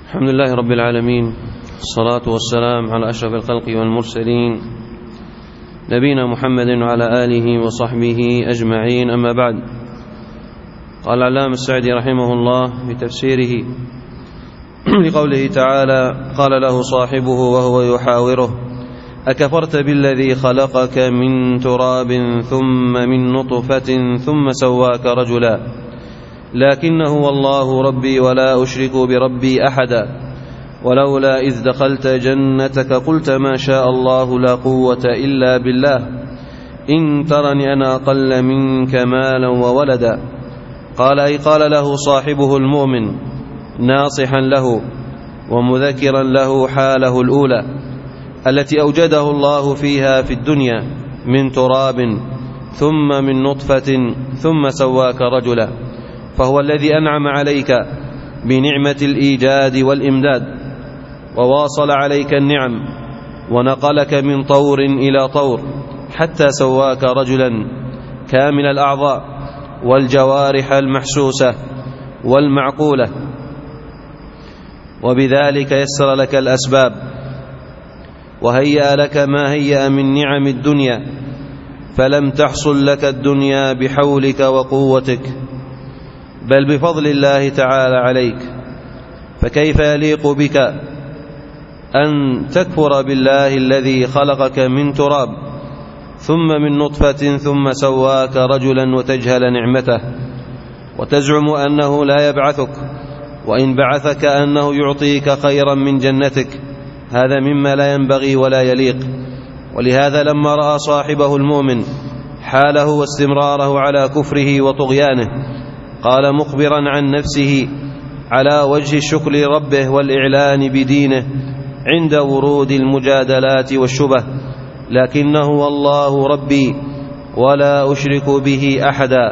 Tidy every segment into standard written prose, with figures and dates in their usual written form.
الحمد لله رب العالمين، الصلاة والسلام على أشرف الخلق والمرسلين نبينا محمد وعلى آله وصحبه أجمعين، أما بعد. قال العلامة السعدي رحمه الله في تفسيره لقوله تعالى: قال له صاحبه وهو يحاوره: أكفرت بالذي خلقك من تراب ثم من نطفة ثم سواك رجلا، لكنه والله ربي ولا أشرك بربي أحدا، ولولا إذ دخلت جنتك قلت ما شاء الله لا قوة إلا بالله، إن ترني أنا أقل منك مالا وولدا. قال أي قال له صاحبه المؤمن ناصحا له ومذكرا له حاله الأولى التي أوجده الله فيها في الدنيا من تراب ثم من نطفة ثم سواك رجلا، فهو الذي أنعم عليك بنعمة الإيجاد والإمداد، وواصل عليك النعم ونقلك من طور إلى طور حتى سواك رجلا كامل الأعضاء والجوارح المحسوسة والمعقولة، وبذلك يسر لك الأسباب وهيأ لك ما هيأ من نعم الدنيا، فلم تحصل لك الدنيا بحولك وقوتك، بل بفضل الله تعالى عليك. فكيف يليق بك أن تكفر بالله الذي خلقك من تراب ثم من نطفة ثم سواك رجلا وتجهل نعمته، وتزعم أنه لا يبعثك، وإن بعثك أنه يعطيك خيرا من جنتك؟ هذا مما لا ينبغي ولا يليق. ولهذا لما رأى صاحبه المؤمن حاله واستمراره على كفره وطغيانه، قال مخبرا عن نفسه على وجه الشكر لربه والإعلان بدينه عند ورود المجادلات والشبه: لكنه والله ربي ولا أشرك به أحدا.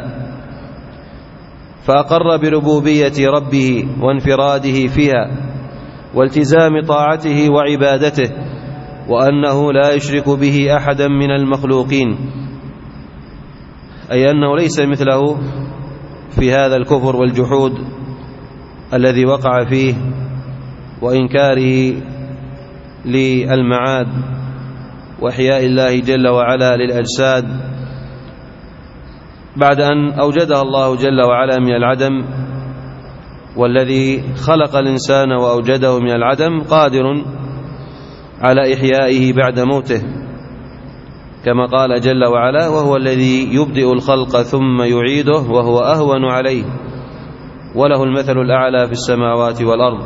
فأقر بربوبية ربه وانفراده فيها والتزام طاعته وعبادته، وأنه لا يشرك به أحدا من المخلوقين، أي أنه ليس مثله في هذا الكفر والجحود الذي وقع فيه وإنكاره للمعاد وإحياء الله جل وعلا للأجساد بعد أن أوجدها الله جل وعلا من العدم. والذي خلق الإنسان وأوجده من العدم قادر على إحيائه بعد موته، كما قال جل وعلا: وهو الذي يبدئ الخلق ثم يعيده وهو أهون عليه وله المثل الأعلى في السماوات والأرض.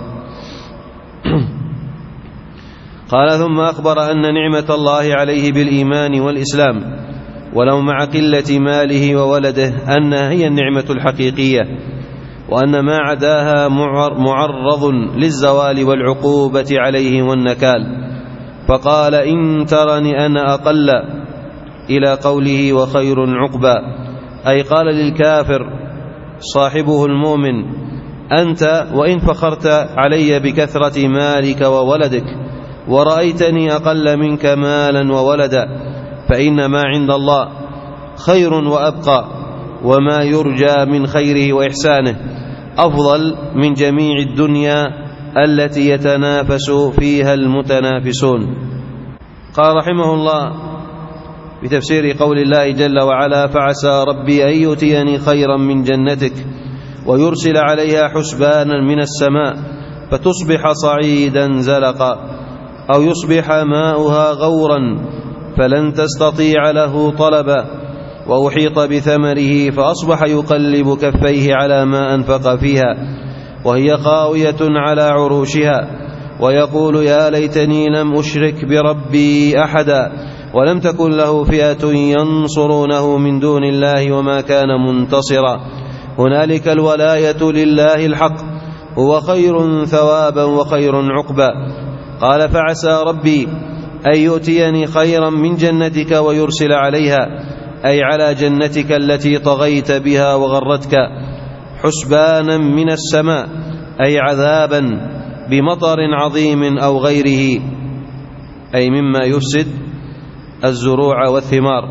قال: ثم أخبر أن نعمة الله عليه بالإيمان والإسلام ولو مع قلة ماله وولده أنها هي النعمة الحقيقية، وأن ما عداها معرض للزوال والعقوبة عليه والنكال. فقال: إن ترني أنا أقل، إلى قوله وخير عقبى، أي قال للكافر صاحبه المؤمن: أنت وإن فخرت علي بكثرة مالك وولدك ورأيتني أقل منك مالا وولدا، فإن ما عند الله خير وأبقى، وما يرجى من خيره وإحسانه أفضل من جميع الدنيا التي يتنافس فيها المتنافسون. قال رحمه الله بتفسير قول الله جل وعلا: فعسى ربي أن يؤتيني خيرا من جنتك ويرسل عليها حسبانا من السماء فتصبح صعيدا زلقا، أو يصبح ماؤها غورا فلن تستطيع له طلبا، وأحيط بثمره فأصبح يقلب كفيه على ما أنفق فيها وهي خاوية على عروشها، ويقول: يا ليتني لم أشرك بربي أحدا، ولم تكن له فئة ينصرونه من دون الله وما كان منتصرا. هنالك الولاية لله الحق، هو خير ثوابا وخير عقبا. قال: فعسى ربي أن يؤتيني خيرا من جنتك ويرسل عليها، أي على جنتك التي طغيت بها وغرتك، حسبانا من السماء، أي عذابا بمطر عظيم أو غيره، أي مما يفسد الزروع والثمار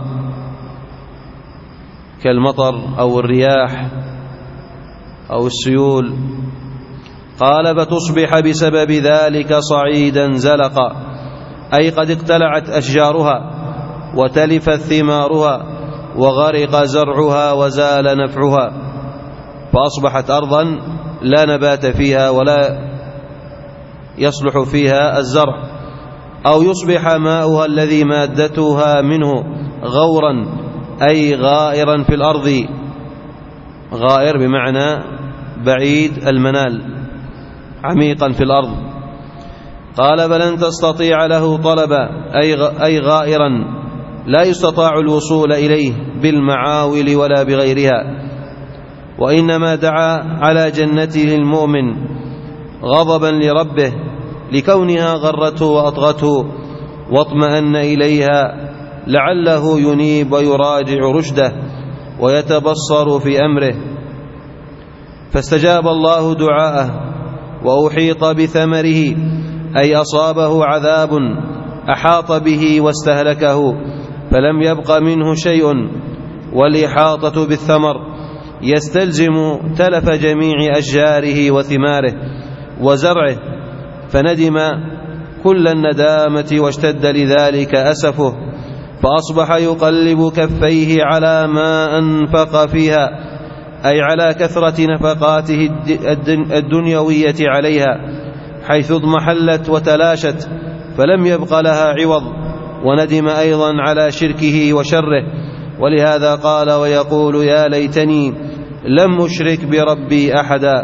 كالمطر أو الرياح أو السيول. قال: فتصبح بسبب ذلك صعيدا زلقا، أي قد اقتلعت أشجارها وتلفت ثمارها وغرق زرعها وزال نفعها، فأصبحت أرضا لا نبات فيها ولا يصلح فيها الزرع، أو يصبح ماؤها الذي مادتها منه غورا، أي غائرا في الأرض، غائر بمعنى بعيد المنال، عميقا في الأرض. قال: فلن تستطيع له طلبا، أي غائرا لا يستطاع الوصول إليه بالمعاول ولا بغيرها. وإنما دعا على جنته المؤمن غضبا لربه لكونها غرته وأطغته واطمأن إليها، لعله ينيب ويراجع رشده ويتبصر في أمره، فاستجاب الله دعاءه وأحيط بثمره، أي أصابه عذاب أحاط به واستهلكه فلم يبق منه شيء. والإحاطة بالثمر يستلزم تلف جميع أشجاره وثماره وزرعه، فندم كل الندامة واشتد لذلك أسفه، فأصبح يقلب كفيه على ما أنفق فيها، أي على كثرة نفقاته الدنيوية عليها، حيث اضمحلت وتلاشت فلم يبق لها عوض، وندم أيضا على شركه وشره. ولهذا قال ويقول: يا ليتني لم أشرك بربي أحدا.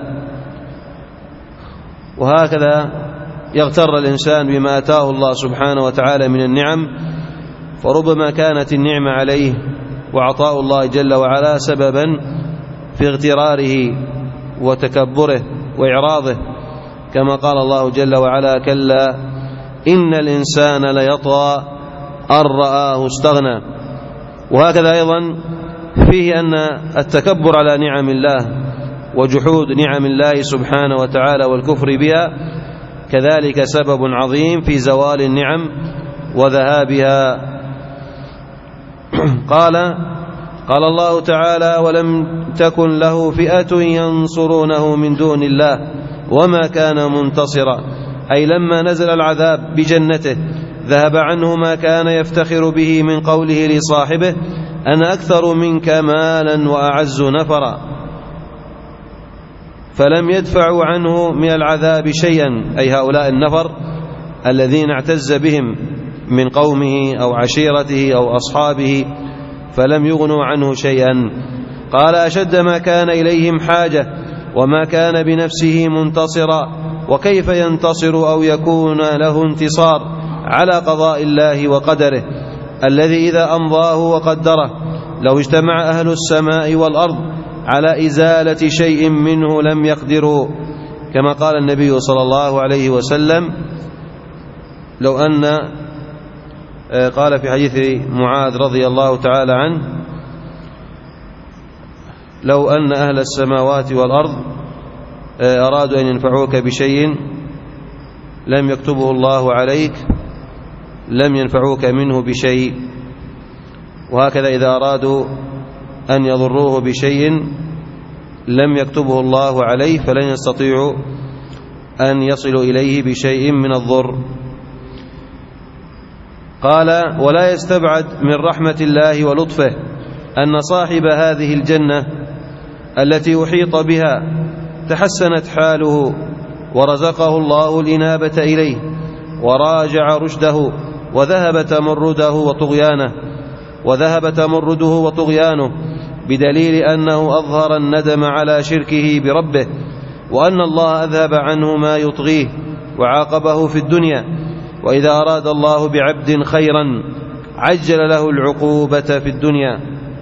وهكذا يغتر الإنسان بما أتاه الله سبحانه وتعالى من النعم، فربما كانت النعمة عليه وعطاء الله جل وعلا سببا في اغتراره وتكبره وإعراضه، كما قال الله جل وعلا: كلا إن الإنسان ليطغى أن رآه استغنى. وهكذا أيضا فيه أن التكبر على نعم الله وجحود نعم الله سبحانه وتعالى والكفر بها كذلك سبب عظيم في زوال النعم وذهابها. قال الله تعالى: ولم تكن له فئة ينصرونه من دون الله وما كان منتصرا، أي لما نزل العذاب بجنته ذهب عنه ما كان يفتخر به من قوله لصاحبه: أنا أكثر منك مالا وأعز نفرا، فلم يدفعوا عنه من العذاب شيئا، أي هؤلاء النفر الذين اعتز بهم من قومه أو عشيرته أو أصحابه، فلم يغنوا عنه شيئا. قال: أشد ما كان إليهم حاجة وما كان بنفسه منتصرا، وكيف ينتصر أو يكون له انتصار على قضاء الله وقدره الذي إذا أمضاه وقدره لو اجتمع أهل السماء والأرض على إزالة شيء منه لم يقدروا، كما قال النبي صلى الله عليه وسلم: لو أن قال في حديث معاذ رضي الله تعالى عنه: لو أن أهل السماوات والأرض أرادوا أن ينفعوك بشيء لم يكتبه الله عليك لم ينفعوك منه بشيء، وهكذا إذا أرادوا أن يضروه بشيء لم يكتبه الله عليه فلن يستطيعوا أن يصلوا إليه بشيء من الضر. قال: ولا يستبعد من رحمة الله ولطفه أن صاحب هذه الجنة التي أحيط بها تحسنت حاله ورزقه الله الإنابة إليه وراجع رشده وذهب تمرده وطغيانه بدليل أنه أظهر الندم على شركه بربه، وأن الله أذهب عنه ما يطغيه وعاقبه في الدنيا. وإذا أراد الله بعبد خيرا عجل له العقوبة في الدنيا،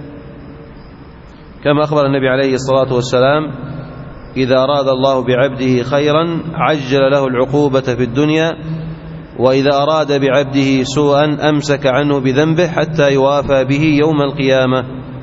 كما أخبر النبي عليه الصلاة والسلام: إذا أراد الله بعبده خيرا عجل له العقوبة في الدنيا، وإذا أراد بعبده سوءا أمسك عنه بذنبه حتى يوافى به يوم القيامة.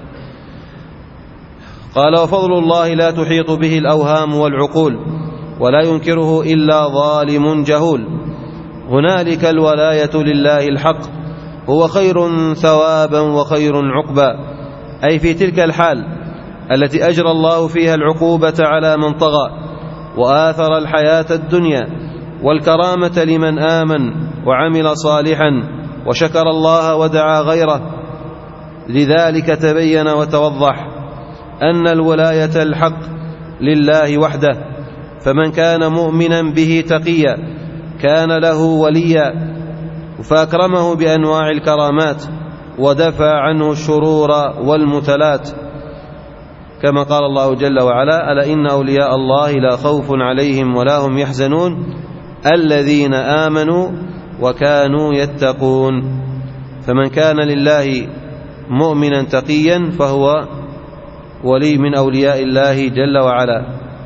قال: وفضل الله لا تحيط به الأوهام والعقول ولا ينكره إلا ظالم جهول. هنالك الولاية لله الحق، هو خير ثوابا وخير عقبا، أي في تلك الحال التي أجرى الله فيها العقوبة على من طغى وآثر الحياة الدنيا والكرامة لمن آمن وعمل صالحا وشكر الله ودعا غيره. لذلك تبين وتوضح أن الولاية الحق لله وحده، فمن كان مؤمنا به تقيا كان له وليا، فأكرمه بأنواع الكرامات ودفع عنه الشرور والمتلات، كما قال الله جل وعلا: ألا إن أولياء الله لا خوف عليهم ولا هم يحزنون الذين آمنوا وكانوا يتقون. فمن كان لله مؤمنا تقيا فهو ولي من أولياء الله جل وعلا.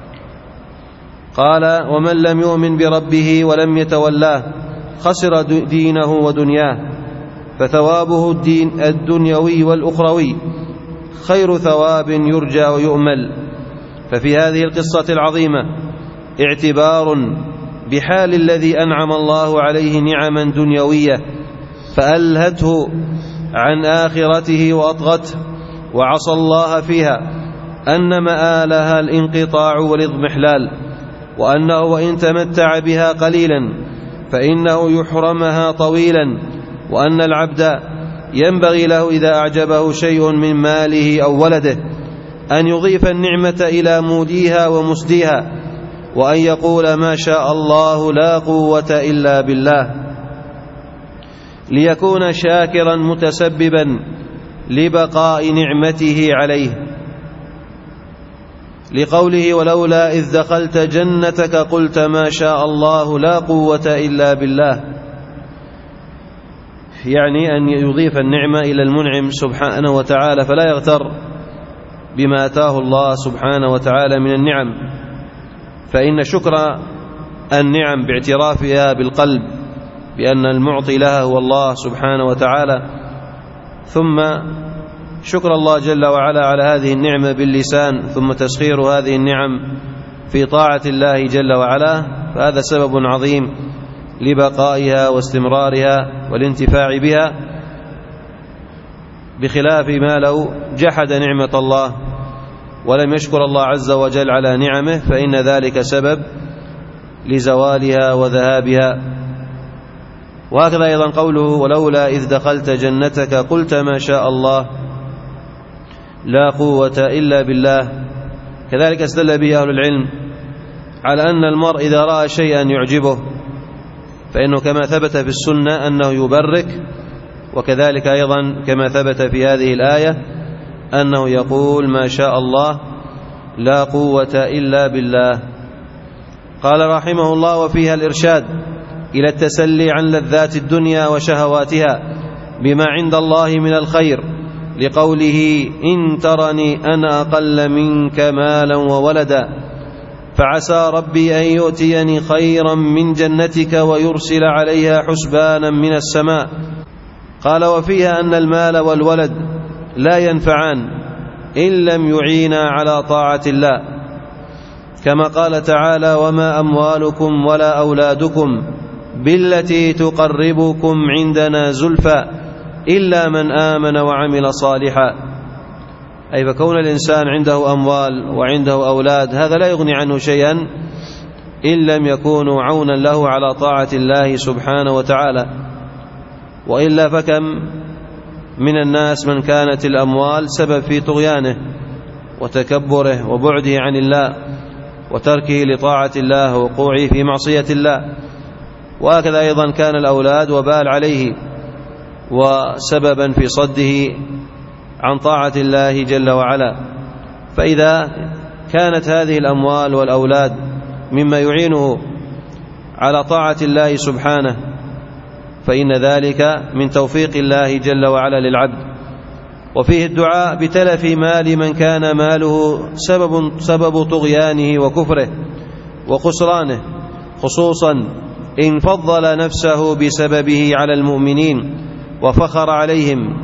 قال: ومن لم يؤمن بربه ولم يتولاه خسر دينه ودنياه، فثوابه الدين الدنيوي والأخروي خير ثواب يرجى ويؤمل. ففي هذه القصة العظيمة اعتبار بحال الذي أنعم الله عليه نعما دنيوية فألهته عن آخرته وأطغته وعصى الله فيها، أن مآلها الانقطاع والاضمحلال، وأنه وإن تمتع بها قليلا فإنه يحرمها طويلا، وأن العبد ينبغي له إذا أعجبه شيء من ماله أو ولده أن يضيف النعمة إلى موديها ومسديها، وأن يقول: ما شاء الله لا قوة إلا بالله، ليكون شاكرا متسببا لبقاء نعمته عليه، لقوله: ولولا إذ دخلت جنتك قلت ما شاء الله لا قوة إلا بالله. يعني أن يضيف النعمة إلى المنعم سبحانه وتعالى، فلا يغتر بما أتاه الله سبحانه وتعالى من النعم، فإن شكر النعم باعترافها بالقلب بأن المعطي لها هو الله سبحانه وتعالى، ثم شكر الله جل وعلا على هذه النعمة باللسان، ثم تسخير هذه النعم في طاعة الله جل وعلا، فهذا سبب عظيم لبقائها واستمرارها والانتفاع بها، بخلاف ما لو جحد نعمة الله ولم يشكر الله عز وجل على نعمه، فإن ذلك سبب لزوالها وذهابها. وهكذا أيضا قوله: ولولا إذ دخلت جنتك قلت ما شاء الله لا قوة إلا بالله. كذلك استدل به أهل العلم على أن المرء إذا رأى شيئا يعجبه فإنه كما ثبت في السنة أنه يبرك، وكذلك أيضا كما ثبت في هذه الآية أنه يقول ما شاء الله لا قوة إلا بالله. قال رحمه الله: وفيها الإرشاد إلى التسلي عن لذات الدنيا وشهواتها بما عند الله من الخير، لقوله: إن ترني أنا أقل منك مالا وولدا فعسى ربي أن يؤتيني خيرا من جنتك ويرسل عليها حسبانا من السماء. قال: وفيها أن المال والولد لا ينفعان إن لم يعينا على طاعة الله، كما قال تعالى: وما أموالكم ولا أولادكم بالتي تقربكم عندنا زلفى إلا من آمن وعمل صالحا. أي فكون الإنسان عنده أموال وعنده أولاد هذا لا يغني عنه شيئا إن لم يكونوا عونا له على طاعة الله سبحانه وتعالى، وإلا فكم من الناس من كانت الأموال سبب في طغيانه وتكبره وبعده عن الله وتركه لطاعة الله ووقوعه في معصية الله. وهكذا أيضا كان الأولاد وبال عليه وسببا في صده عن طاعة الله جل وعلا. فإذا كانت هذه الأموال والأولاد مما يعينه على طاعة الله سبحانه فإن ذلك من توفيق الله جل وعلا للعبد. وفيه الدعاء بتلف مال من كان ماله سبب طغيانه وكفره وخسرانه، خصوصا إن فضل نفسه بسببه على المؤمنين وفخر عليهم.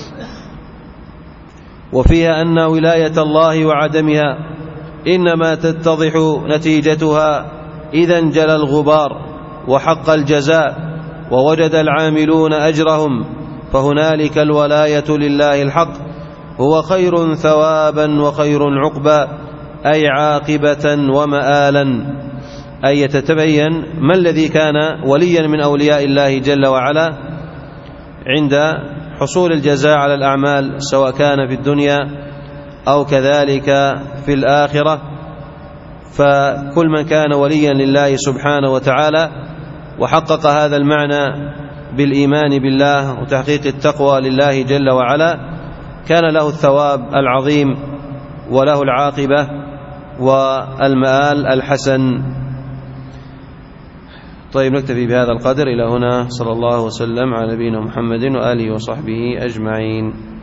وفيها أن ولاية الله وعدمها إنما تتضح نتيجتها إذا انجلى الغبار وحق الجزاء ووجد العاملون أجرهم، فهنالك الولاية لله الحق هو خير ثوابا وخير عقبا، أي عاقبة ومآلا، أي يتبين ما الذي كان وليا من أولياء الله جل وعلا عند حصول الجزاء على الأعمال، سواء كان في الدنيا أو كذلك في الآخرة. فكل من كان وليا لله سبحانه وتعالى وحقق هذا المعنى بالإيمان بالله وتحقيق التقوى لله جل وعلا كان له الثواب العظيم وله العاقبة والمآل الحسن. طيب، نكتفي بهذا القدر إلى هنا. صلى الله وسلم على نبينا محمد وآله وصحبه أجمعين.